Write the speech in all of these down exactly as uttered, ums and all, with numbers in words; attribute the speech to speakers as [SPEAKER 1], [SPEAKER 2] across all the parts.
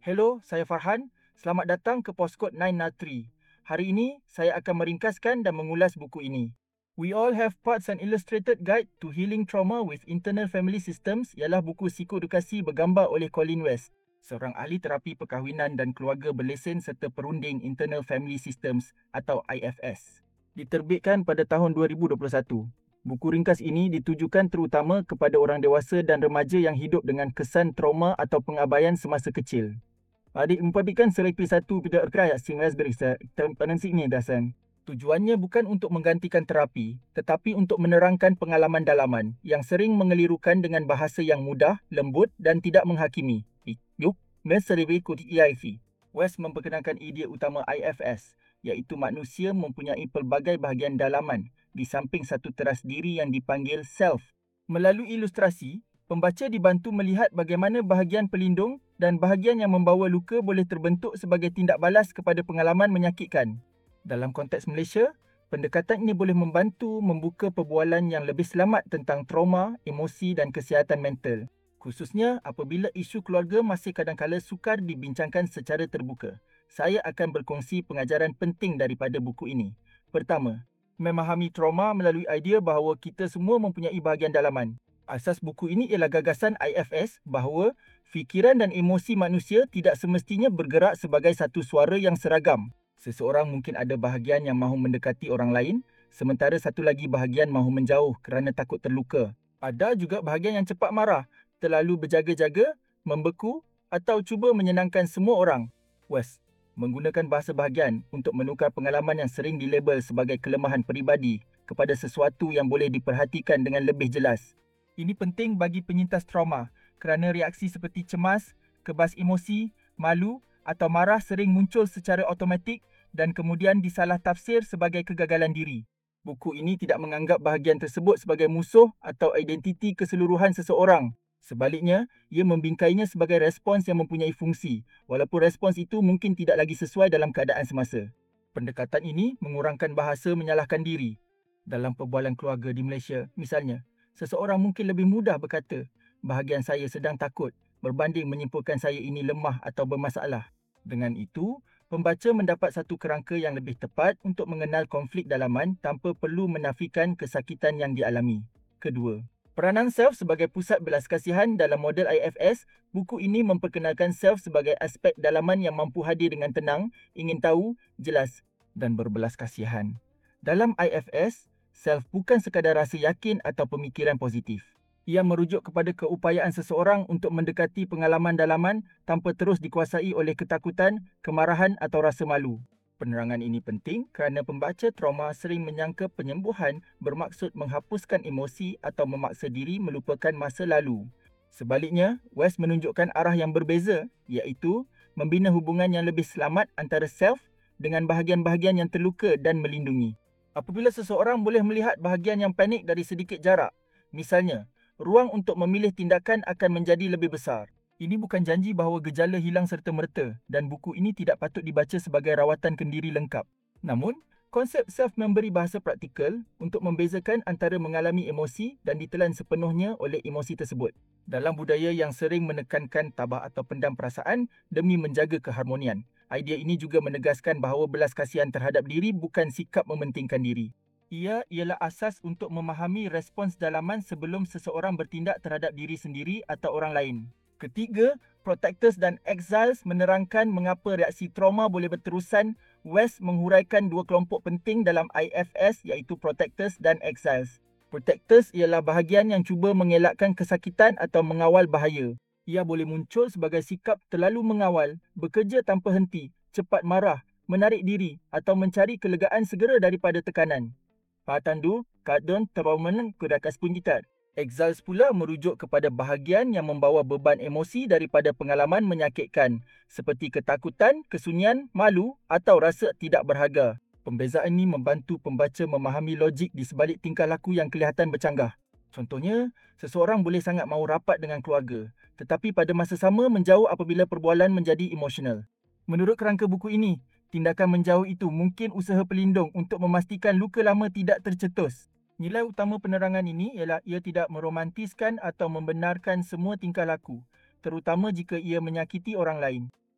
[SPEAKER 1] Hello, saya Farhan. Selamat datang ke Postkod sembilan nol tiga. Hari ini, saya akan meringkaskan dan mengulas buku ini. We All Have Parts and Illustrated Guide to Healing Trauma with Internal Family Systems ialah buku psikoedukasi bergambar oleh Colin West, seorang ahli terapi perkahwinan dan keluarga berlesen serta perunding Internal Family Systems atau I F S. Diterbitkan pada tahun dua ribu dua puluh satu. Buku ringkas ini ditujukan terutama kepada orang dewasa dan remaja yang hidup dengan kesan trauma atau pengabaian semasa kecil. Adik memperhatikan selektif satu pada erkaya singas berisa tangan sini dasan. Tujuannya bukan untuk menggantikan terapi, tetapi untuk menerangkan pengalaman dalaman yang sering mengelirukan dengan bahasa yang mudah, lembut dan tidak menghakimi. Yuk, meseribi kut I F. West memperkenalkan idea utama I F S, iaitu manusia mempunyai pelbagai bahagian dalaman di samping satu teras diri yang dipanggil self. Melalui ilustrasi, pembaca dibantu melihat bagaimana bahagian pelindung dan bahagian yang membawa luka boleh terbentuk sebagai tindak balas kepada pengalaman menyakitkan. Dalam konteks Malaysia, pendekatan ini boleh membantu membuka perbualan yang lebih selamat tentang trauma, emosi dan kesihatan mental. Khususnya apabila isu keluarga masih kadang-kala sukar dibincangkan secara terbuka. Saya akan berkongsi pengajaran penting daripada buku ini. Pertama, memahami trauma melalui idea bahawa kita semua mempunyai bahagian dalaman. Asas buku ini ialah gagasan I F S bahawa fikiran dan emosi manusia tidak semestinya bergerak sebagai satu suara yang seragam. Seseorang mungkin ada bahagian yang mahu mendekati orang lain, sementara satu lagi bahagian mahu menjauh kerana takut terluka. Ada juga bahagian yang cepat marah, terlalu berjaga-jaga, membeku atau cuba menyenangkan semua orang. West menggunakan bahasa bahagian untuk menukar pengalaman yang sering dilabel sebagai kelemahan peribadi kepada sesuatu yang boleh diperhatikan dengan lebih jelas. Ini penting bagi penyintas trauma kerana reaksi seperti cemas, kebas emosi, malu atau marah sering muncul secara automatik dan kemudian disalah tafsir sebagai kegagalan diri. Buku ini tidak menganggap bahagian tersebut sebagai musuh atau identiti keseluruhan seseorang. Sebaliknya, ia membingkainya sebagai respons yang mempunyai fungsi, walaupun respons itu mungkin tidak lagi sesuai dalam keadaan semasa. Pendekatan ini mengurangkan bahasa menyalahkan diri. Dalam perbualan keluarga di Malaysia, misalnya, seseorang mungkin lebih mudah berkata, bahagian saya sedang takut, berbanding menyimpulkan saya ini lemah atau bermasalah. Dengan itu, pembaca mendapat satu kerangka yang lebih tepat untuk mengenal konflik dalaman tanpa perlu menafikan kesakitan yang dialami. Kedua, peranan self sebagai pusat belas kasihan dalam model I F S, buku ini memperkenalkan self sebagai aspek dalaman yang mampu hadir dengan tenang, ingin tahu, jelas dan berbelas kasihan. Dalam I F S, self bukan sekadar rasa yakin atau pemikiran positif. Ia merujuk kepada keupayaan seseorang untuk mendekati pengalaman dalaman tanpa terus dikuasai oleh ketakutan, kemarahan atau rasa malu. Penerangan ini penting kerana pembaca trauma sering menyangka penyembuhan bermaksud menghapuskan emosi atau memaksa diri melupakan masa lalu. Sebaliknya, West menunjukkan arah yang berbeza, iaitu membina hubungan yang lebih selamat antara self dengan bahagian-bahagian yang terluka dan melindungi. Apabila seseorang boleh melihat bahagian yang panik dari sedikit jarak, misalnya, ruang untuk memilih tindakan akan menjadi lebih besar. Ini bukan janji bahawa gejala hilang serta-merta dan buku ini tidak patut dibaca sebagai rawatan kendiri lengkap. Namun, konsep self memberi bahasa praktikal untuk membezakan antara mengalami emosi dan ditelan sepenuhnya oleh emosi tersebut. Dalam budaya yang sering menekankan tabah atau pendam perasaan demi menjaga keharmonian, idea ini juga menegaskan bahawa belas kasihan terhadap diri bukan sikap mementingkan diri. Ia ialah asas untuk memahami respons dalaman sebelum seseorang bertindak terhadap diri sendiri atau orang lain. Ketiga, Protectors dan Exiles menerangkan mengapa reaksi trauma boleh berterusan. West menghuraikan dua kelompok penting dalam I F S iaitu Protectors dan Exiles. Protectors ialah bahagian yang cuba mengelakkan kesakitan atau mengawal bahaya. Ia boleh muncul sebagai sikap terlalu mengawal, bekerja tanpa henti, cepat marah, menarik diri atau mencari kelegaan segera daripada tekanan. Patandu, kadon teraumen kudakas punjitat. Exiles pula merujuk kepada bahagian yang membawa beban emosi daripada pengalaman menyakitkan, seperti ketakutan, kesunyian, malu atau rasa tidak berharga. Pembezaan ini membantu pembaca memahami logik di sebalik tingkah laku yang kelihatan bercanggah. Contohnya, seseorang boleh sangat mahu rapat dengan keluarga, tetapi pada masa sama menjauh apabila perbualan menjadi emosional. Menurut kerangka buku ini, tindakan menjauh itu mungkin usaha pelindung untuk memastikan luka lama tidak tercetus. Nilai utama penerangan ini ialah ia tidak meromantiskan atau membenarkan semua tingkah laku, terutama jika ia menyakiti orang lain.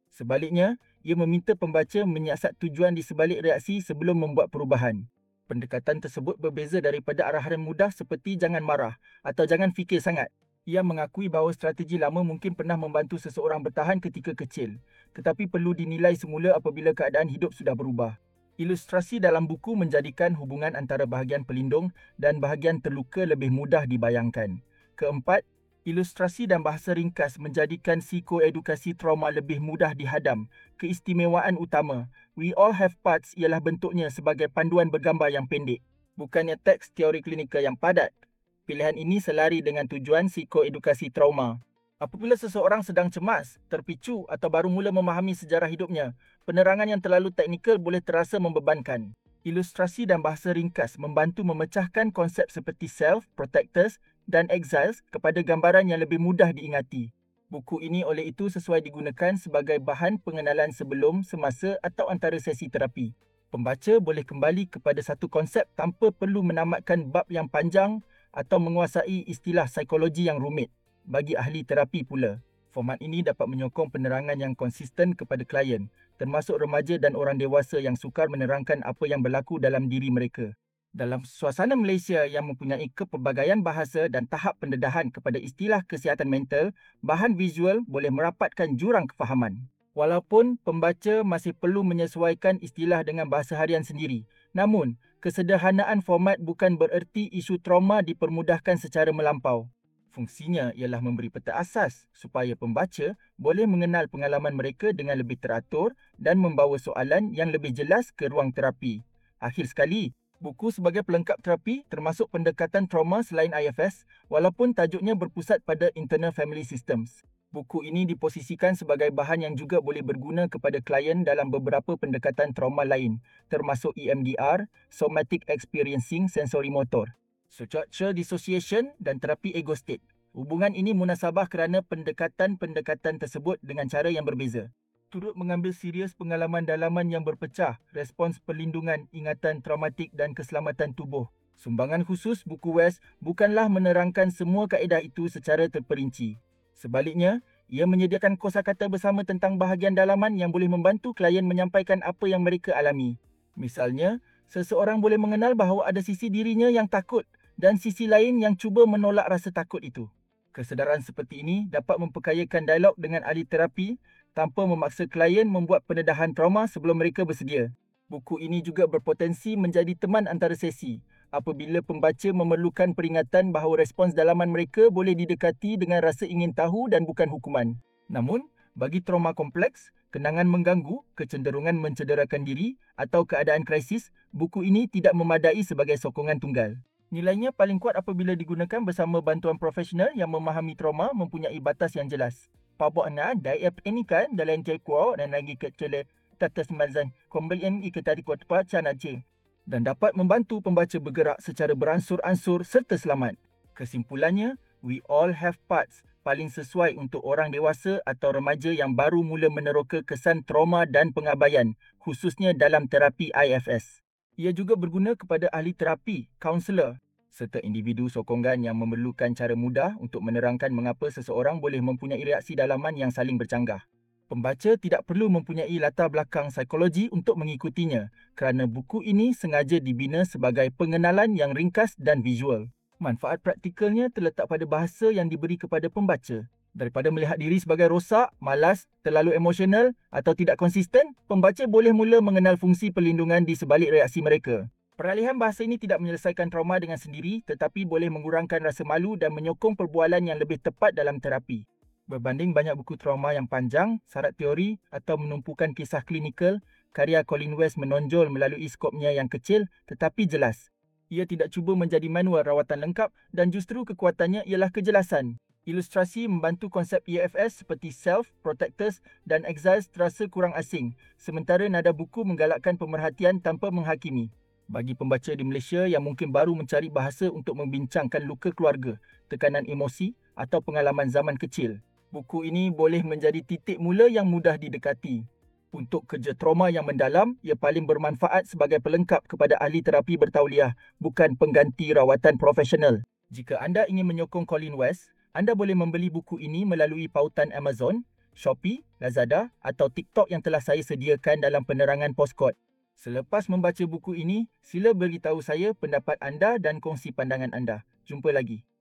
[SPEAKER 1] Sebaliknya, ia meminta pembaca menyiasat tujuan di sebalik reaksi sebelum membuat perubahan. Pendekatan tersebut berbeza daripada arahan mudah seperti jangan marah atau jangan fikir sangat. Ia mengakui bahawa strategi lama mungkin pernah membantu seseorang bertahan ketika kecil, tetapi perlu dinilai semula apabila keadaan hidup sudah berubah. Ilustrasi dalam buku menjadikan hubungan antara bahagian pelindung dan bahagian terluka lebih mudah dibayangkan. Keempat, ilustrasi dan bahasa ringkas menjadikan psikoedukasi trauma lebih mudah dihadam. Keistimewaan utama, We All Have Parts ialah bentuknya sebagai panduan bergambar yang pendek, bukannya teks teori klinikal yang padat. Pilihan ini selari dengan tujuan psikoedukasi trauma. Apabila seseorang sedang cemas, terpicu atau baru mula memahami sejarah hidupnya, penerangan yang terlalu teknikal boleh terasa membebankan. Ilustrasi dan bahasa ringkas membantu memecahkan konsep seperti self, protectors dan exiles kepada gambaran yang lebih mudah diingati. Buku ini oleh itu sesuai digunakan sebagai bahan pengenalan sebelum, semasa atau antara sesi terapi. Pembaca boleh kembali kepada satu konsep tanpa perlu menamatkan bab yang panjang atau menguasai istilah psikologi yang rumit. Bagi ahli terapi pula, format ini dapat menyokong penerangan yang konsisten kepada klien, termasuk remaja dan orang dewasa yang sukar menerangkan apa yang berlaku dalam diri mereka. Dalam suasana Malaysia yang mempunyai kepelbagaian bahasa dan tahap pendedahan kepada istilah kesihatan mental, bahan visual boleh merapatkan jurang kefahaman. Walaupun pembaca masih perlu menyesuaikan istilah dengan bahasa harian sendiri, namun kesederhanaan format bukan bererti isu trauma dipermudahkan secara melampau. Fungsinya ialah memberi peta asas supaya pembaca boleh mengenal pengalaman mereka dengan lebih teratur dan membawa soalan yang lebih jelas ke ruang terapi. Akhir sekali, buku sebagai pelengkap terapi termasuk pendekatan trauma selain I F S walaupun tajuknya berpusat pada Internal Family Systems. Buku ini diposisikan sebagai bahan yang juga boleh berguna kepada klien dalam beberapa pendekatan trauma lain, termasuk E M D R, Somatic Experiencing Sensory Motor, Structural Dissociation dan terapi ego state. Hubungan ini munasabah kerana pendekatan-pendekatan tersebut dengan cara yang berbeza. Turut mengambil serius pengalaman dalaman yang berpecah, respons perlindungan, ingatan traumatik dan keselamatan tubuh. Sumbangan khusus buku West bukanlah menerangkan semua kaedah itu secara terperinci. Sebaliknya, ia menyediakan kosakata bersama tentang bahagian dalaman yang boleh membantu klien menyampaikan apa yang mereka alami. Misalnya, seseorang boleh mengenal bahawa ada sisi dirinya yang takut dan sisi lain yang cuba menolak rasa takut itu. Kesedaran seperti ini dapat memperkayakan dialog dengan ahli terapi tanpa memaksa klien membuat pendedahan trauma sebelum mereka bersedia. Buku ini juga berpotensi menjadi teman antara sesi apabila pembaca memerlukan peringatan bahawa respons dalaman mereka boleh didekati dengan rasa ingin tahu dan bukan hukuman. Namun, bagi trauma kompleks, kenangan mengganggu, kecenderungan mencederakan diri atau keadaan krisis, buku ini tidak memadai sebagai sokongan tunggal. Nilainya paling kuat apabila digunakan bersama bantuan profesional yang memahami trauma mempunyai batas yang jelas. Pabokna daya pernikan dalam cekuau dan lagi kecele tatas mazan kombelian iketari kotpa canace dan dapat membantu pembaca bergerak secara beransur-ansur serta selamat. Kesimpulannya, We All Have Parts paling sesuai untuk orang dewasa atau remaja yang baru mula meneroka kesan trauma dan pengabaian, khususnya dalam terapi I F S. Ia juga berguna kepada ahli terapi, kaunselor, serta individu sokongan yang memerlukan cara mudah untuk menerangkan mengapa seseorang boleh mempunyai reaksi dalaman yang saling bercanggah. Pembaca tidak perlu mempunyai latar belakang psikologi untuk mengikutinya kerana buku ini sengaja dibina sebagai pengenalan yang ringkas dan visual. Manfaat praktikalnya terletak pada bahasa yang diberi kepada pembaca. Daripada melihat diri sebagai rosak, malas, terlalu emosional atau tidak konsisten, pembaca boleh mula mengenal fungsi perlindungan di sebalik reaksi mereka. Peralihan bahasa ini tidak menyelesaikan trauma dengan sendiri tetapi boleh mengurangkan rasa malu dan menyokong perbualan yang lebih tepat dalam terapi. Berbanding banyak buku trauma yang panjang, syarat teori atau menumpukan kisah klinikal, karya Colin West menonjol melalui skopnya yang kecil tetapi jelas. Ia tidak cuba menjadi manual rawatan lengkap dan justru kekuatannya ialah kejelasan. Ilustrasi membantu konsep E F S seperti self, protectors dan exiles terasa kurang asing, sementara nada buku menggalakkan pemerhatian tanpa menghakimi. Bagi pembaca di Malaysia yang mungkin baru mencari bahasa untuk membincangkan luka keluarga, tekanan emosi atau pengalaman zaman kecil, buku ini boleh menjadi titik mula yang mudah didekati. Untuk kerja trauma yang mendalam, ia paling bermanfaat sebagai pelengkap kepada ahli terapi bertauliah, bukan pengganti rawatan profesional. Jika anda ingin menyokong Colin West, anda boleh membeli buku ini melalui pautan Amazon, Shopee, Lazada atau TikTok yang telah saya sediakan dalam penerangan Postkod. Selepas membaca buku ini, sila beritahu saya pendapat anda dan kongsi pandangan anda. Jumpa lagi.